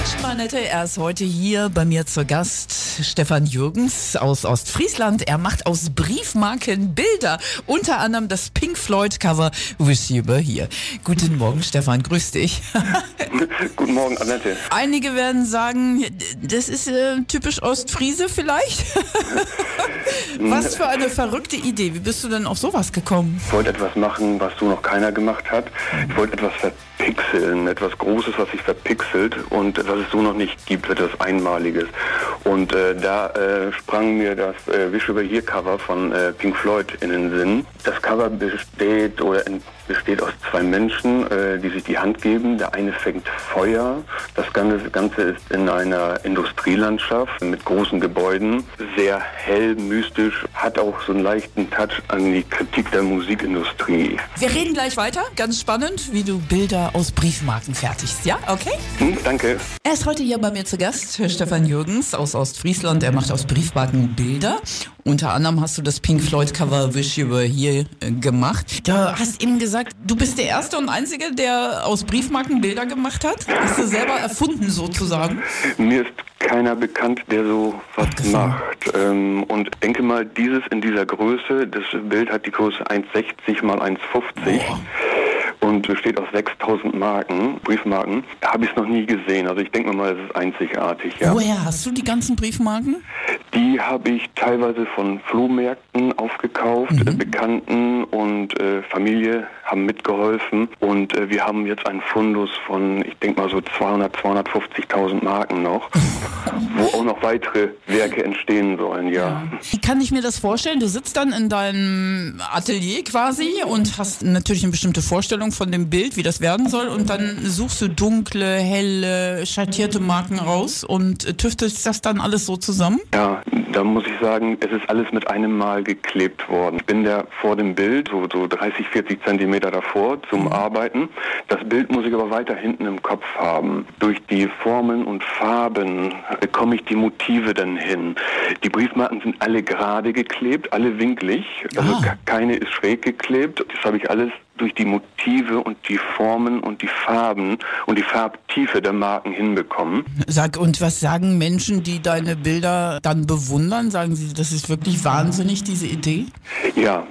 Annette, er ist heute hier bei mir zu Gast. Stefan Jürgens aus Ostfriesland. Er macht aus Briefmarken Bilder. Unter anderem das Pink Floyd Cover Wish You Were Here. Guten Morgen, Stefan. Grüß dich. Guten Morgen, Annette. Einige werden sagen, das ist typisch Ostfriese vielleicht. Was für eine verrückte Idee. Wie bist du denn auf sowas gekommen? Ich wollte etwas machen, was so noch keiner gemacht hat. Ich wollte etwas verpixeln, etwas Großes, was sich verpixelt und was es so noch nicht gibt, etwas Einmaliges. Und da sprang mir das Wish You Were Here Cover von Pink Floyd in den Sinn. Das Cover besteht aus zwei Menschen, die sich die Hand geben. Der eine fängt Feuer. Das Ganze ist in einer Industrielandschaft mit großen Gebäuden. Sehr hell, mystisch, hat auch so einen leichten Touch an die Kritik der Musikindustrie. Wir reden gleich weiter. Ganz spannend, wie du Bilder aus Briefmarken fertigst. Ja, okay? Danke. Er ist heute hier bei mir zu Gast, Stefan Jürgens aus Ostfriesland. Er macht aus Briefmarken Bilder. Unter anderem hast du das Pink Floyd Cover Wish You Were Here gemacht. Du hast eben gesagt, du bist der Erste und Einzige, der aus Briefmarken Bilder gemacht hat. Hast du selber erfunden sozusagen? Mir ist keiner bekannt, der so was macht. Und denke mal, dieses in dieser Größe, das Bild hat die Größe 1,60 mal 1,50. Und besteht aus 6000 Marken, Briefmarken. Habe ich es noch nie gesehen. Also ich denke mal, es ist einzigartig. Ja. Woher hast du die ganzen Briefmarken? Die habe ich teilweise von Flohmärkten aufgekauft. Bekannten und Familie haben mitgeholfen. Und wir haben jetzt einen Fundus von, ich denke mal so 250.000 Marken noch, wo auch noch weitere Werke entstehen sollen, ja. Wie kann ich mir das vorstellen? Du sitzt dann in deinem Atelier quasi und hast natürlich eine bestimmte Vorstellung von dem Bild, wie das werden soll, und dann suchst du dunkle, helle, schattierte Marken raus und tüftelst das dann alles so zusammen? Ja, da muss ich sagen, es ist alles mit einem Mal geklebt worden. Ich bin da vor dem Bild, so 30, 40 Zentimeter davor zum Arbeiten. Das Bild muss ich aber weiter hinten im Kopf haben. Durch die Formen und Farben bekomme ich die Motive dann hin. Die Briefmarken sind alle gerade geklebt, alle winklig, also keine ist schräg geklebt. Das habe ich alles durch die Motive und die Formen und die Farben und die Farbtiefe der Marken hinbekommen. Und was sagen Menschen, die deine Bilder dann bewundern? Sagen sie, das ist wirklich wahnsinnig, diese Idee? Ja.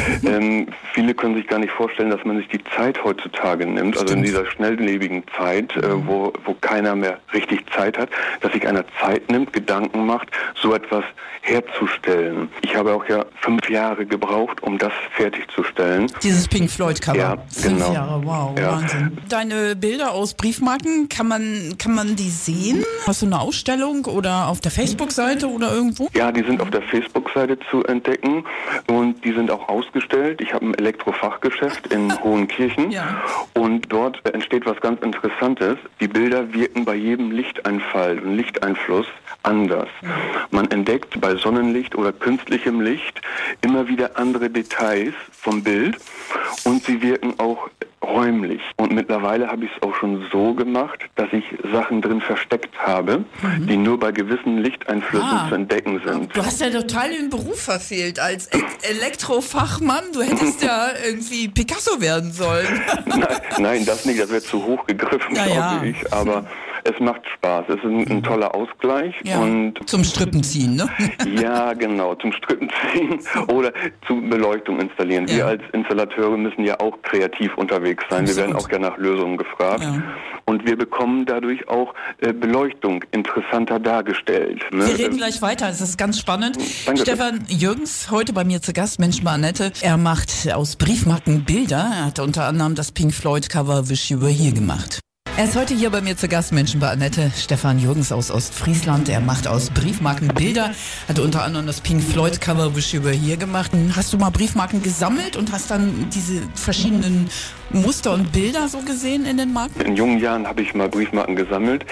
Viele können sich gar nicht vorstellen, dass man sich die Zeit heutzutage nimmt, also in dieser schnelllebigen Zeit, wo keiner mehr richtig Zeit hat, dass sich einer Zeit nimmt, Gedanken macht, so etwas herzustellen. Ich habe auch 5 Jahre gebraucht, um das fertigzustellen. Dieses Pink Floyd Cover. Ja, 5 Jahre, wow, Wahnsinn. Deine Bilder aus Briefmarken, kann man die sehen? Hast du eine Ausstellung oder auf der Facebook-Seite oder irgendwo? Ja, die sind auf der Facebook-Seite zu entdecken und die sind auch ausgestellt. Ich habe ein Elektrofachgeschäft in Hohenkirchen und dort entsteht was ganz Interessantes. Die Bilder wirken bei jedem Lichteinfall und Lichteinfluss anders. Man entdeckt bei Sonnenlicht oder künstlichem Licht immer wieder andere Details vom Bild und sie wirken auch räumlich. Und mittlerweile habe ich es auch schon so gemacht, dass ich Sachen drin versteckt habe, die nur bei gewissen Lichteinflüssen zu entdecken sind. Du hast ja total den Beruf verfehlt als Elektrofachmann. Du hättest ja irgendwie Picasso werden sollen. Nein, das nicht. Das wäre zu hoch gegriffen, glaube ich. Aber es macht Spaß. Es ist ein toller Ausgleich. Ja. Und zum Strippenziehen, ne? Ja, genau. Zum Strippenziehen oder zur Beleuchtung installieren. Wir als Installateure müssen ja auch kreativ unterwegs sein. Wir werden auch gerne nach Lösungen gefragt. Ja. Und wir bekommen dadurch auch Beleuchtung interessanter dargestellt. Ne? Wir reden gleich weiter. Es ist ganz spannend. Danke. Stefan Jürgens, heute bei mir zu Gast, Mensch bei Annette. Er macht aus Briefmarken Bilder. Er hat unter anderem das Pink Floyd Cover Wish You Were Here gemacht. Er ist heute hier bei mir zu Gast, Menschen bei Annette. Stefan Jürgens aus Ostfriesland. Er macht aus Briefmarken Bilder, hat unter anderem das Pink Floyd Cover Wish You Were Here gemacht. Hast du mal Briefmarken gesammelt und hast dann diese verschiedenen Muster und Bilder so gesehen in den Marken? In jungen Jahren habe ich mal Briefmarken gesammelt.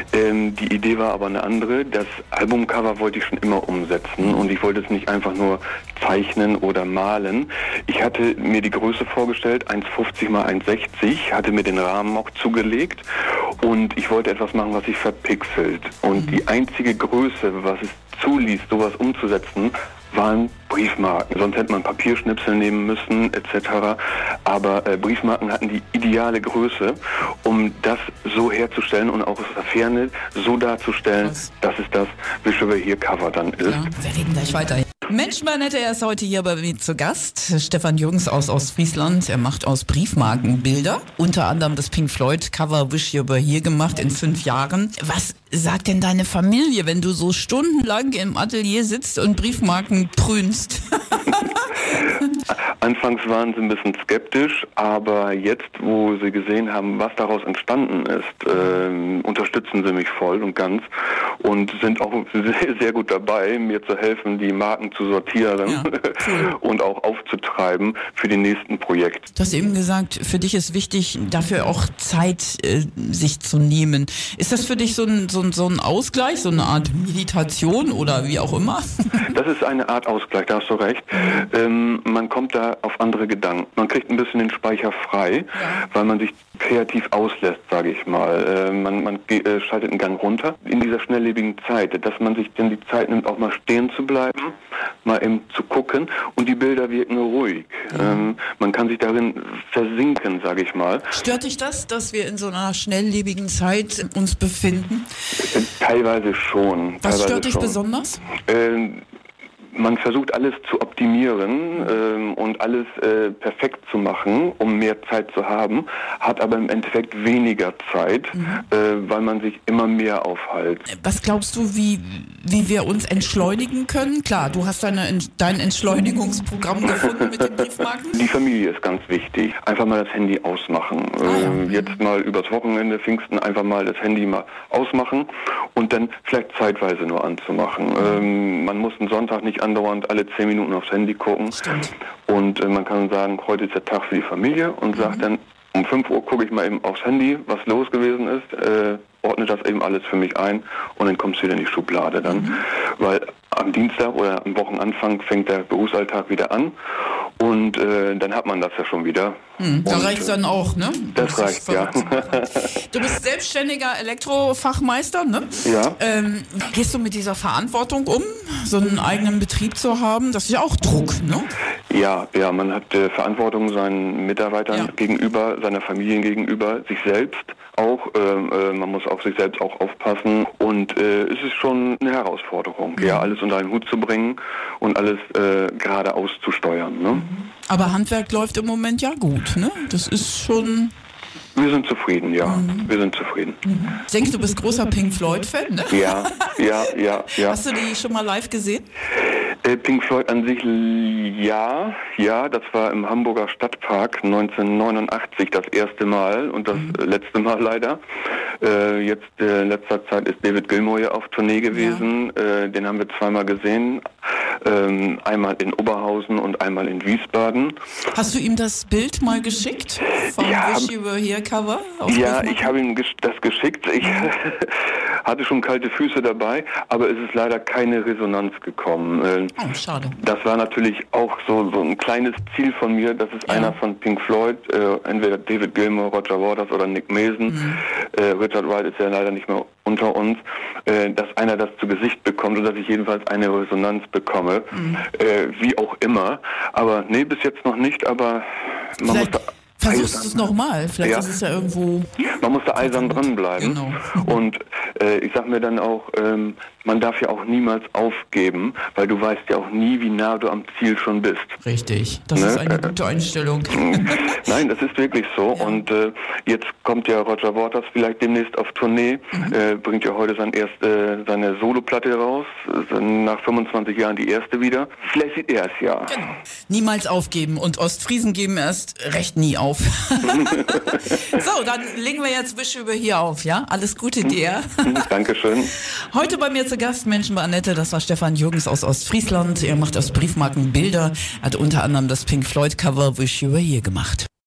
Die Idee war aber eine andere. Das Albumcover wollte ich schon immer umsetzen und ich wollte es nicht einfach nur zeichnen oder malen. Ich hatte mir die Größe vorgestellt, 1,50 mal 1,60, hatte mir den Rahmen auch zugelegt und ich wollte etwas machen, was sich verpixelt. Und die einzige Größe, was es zuließ, sowas umzusetzen, waren Briefmarken. Sonst hätte man Papierschnipsel nehmen müssen etc. Aber Briefmarken hatten die ideale Größe, um das so herzustellen und auch aus der Ferne so darzustellen, dass es das Wish Over Here Cover dann ist. Ja, wir reden gleich weiter. Menschenbannette, er ist heute hier bei mir zu Gast. Stefan Jürgens aus Ostfriesland. Er macht aus Briefmarken Bilder. Unter anderem das Pink Floyd Cover Wish You Were Here gemacht in 5 Jahren. Was sagt denn deine Familie, wenn du so stundenlang im Atelier sitzt und Briefmarken prünst? Anfangs waren sie ein bisschen skeptisch, aber jetzt, wo sie gesehen haben, was daraus entstanden ist, unterstützen sie mich voll und ganz und sind auch sehr, sehr gut dabei, mir zu helfen, die Marken zu sortieren, ja, cool, und auch aufzutreiben für die nächsten Projekte. Du hast eben gesagt, für dich ist wichtig, dafür auch Zeit sich zu nehmen. Ist das für dich so ein Ausgleich, so eine Art Meditation oder wie auch immer? Das ist eine Art Ausgleich, da hast du recht. Man kommt da auf andere Gedanken. Man kriegt ein bisschen den Speicher frei, ja, weil man sich kreativ auslässt, sage ich mal. Man schaltet einen Gang runter in dieser schnelllebigen Zeit, dass man sich dann die Zeit nimmt, auch mal stehen zu bleiben, mal eben zu gucken und die Bilder wirken ruhig. Man kann sich darin versinken, sage ich mal. Stört dich das, dass wir in so einer schnelllebigen Zeit uns befinden? Teilweise schon. Was stört dich besonders? Man versucht alles zu optimieren und alles perfekt zu machen, um mehr Zeit zu haben, hat aber im Endeffekt weniger Zeit, weil man sich immer mehr aufhält. Was glaubst du, wie wir uns entschleunigen können? Klar, du hast dein Entschleunigungsprogramm gefunden mit den Briefmarken. Die Familie ist ganz wichtig. Einfach mal das Handy ausmachen. Jetzt mal übers Wochenende, Pfingsten, einfach mal das Handy mal ausmachen und dann vielleicht zeitweise nur anzumachen. Man muss einen Sonntag nicht andauernd alle 10 Minuten aufs Handy gucken. Stimmt. Und man kann sagen, heute ist der Tag für die Familie und sagt dann, um 5 Uhr gucke ich mal eben aufs Handy, was los gewesen ist, ordne das eben alles für mich ein und dann kommst du wieder in die Schublade dann. Weil am Dienstag oder am Wochenanfang fängt der Berufsalltag wieder an und dann hat man das ja schon wieder. Da reicht es dann auch, ne? Das reicht, ja. Du bist selbstständiger Elektrofachmeister, ne? Ja. Gehst du mit dieser Verantwortung um, so einen eigenen Betrieb zu haben? Das ist ja auch Druck, ne? Ja, man hat Verantwortung seinen Mitarbeitern gegenüber, seiner Familie gegenüber, sich selbst auch. Man muss auf sich selbst auch aufpassen und es ist schon eine Herausforderung, ja, alles unter einen Hut zu bringen und alles gerade auszusteuern, ne? Aber Handwerk läuft im Moment ja gut, ne? Das ist schon... Wir sind zufrieden, ja. Wir sind zufrieden. Ich denke, du bist großer Pink Floyd-Fan, ne? Ja. Hast du die schon mal live gesehen? Pink Floyd an sich, ja, das war im Hamburger Stadtpark 1989 das erste Mal und das letzte Mal leider. Jetzt in letzter Zeit ist David Gilmour hier auf Tournee gewesen. Ja. Den haben wir zweimal gesehen. Einmal in Oberhausen und einmal in Wiesbaden. Hast du ihm das Bild mal geschickt? Vom Wish You Were Here Cover? Ja, ich habe ihm das geschickt. Ich hatte schon kalte Füße dabei, aber es ist leider keine Resonanz gekommen. Oh, schade. Das war natürlich auch so ein kleines Ziel von mir, dass es einer von Pink Floyd, entweder David Gilmour, Roger Waters oder Nick Mason, Richard Wright ist ja leider nicht mehr unter uns, dass einer das zu Gesicht bekommt und dass ich jedenfalls eine Resonanz bekomme, wie auch immer. Aber nee, bis jetzt noch nicht, aber man muss da... Versuchst du es nochmal? Vielleicht ist es ja irgendwo... Man muss da eisern dranbleiben. Genau. Und ich sag mir dann auch, man darf ja auch niemals aufgeben, weil du weißt ja auch nie, wie nah du am Ziel schon bist. Richtig, das ist eine gute Einstellung. Nein, das ist wirklich so. Ja. Und jetzt kommt ja Roger Waters vielleicht demnächst auf Tournee, bringt ja heute seine Soloplatte raus, nach 25 Jahren die erste wieder. Vielleicht sieht er es ja. Genau. Niemals aufgeben und Ostfriesen geben erst recht nie auf. So, dann legen wir jetzt Wish You Were Here auf, ja? Alles Gute dir. Dankeschön. Heute bei mir zu Gast, Menschenbannette, das war Stefan Jürgens aus Ostfriesland. Er macht aus Briefmarken Bilder, hat unter anderem das Pink Floyd Cover Wish You Were Here gemacht.